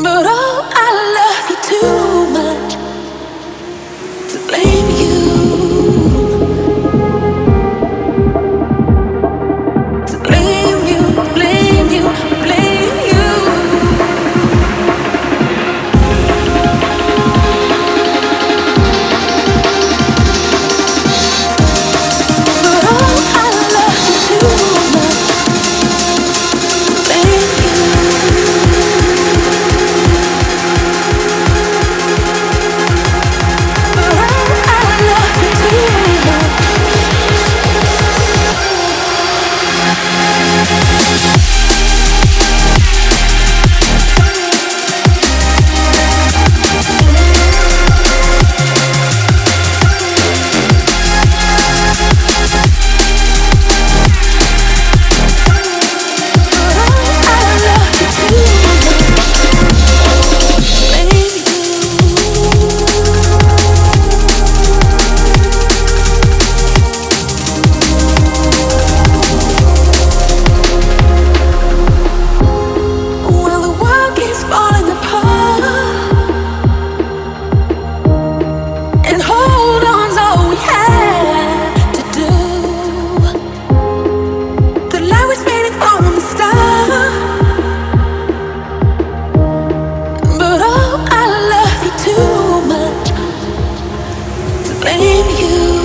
But oh, I love you too much to blame you, to blame you, blame you, blame you. But oh, I love you too much to blame you. But oh, I love you too much. Blame you.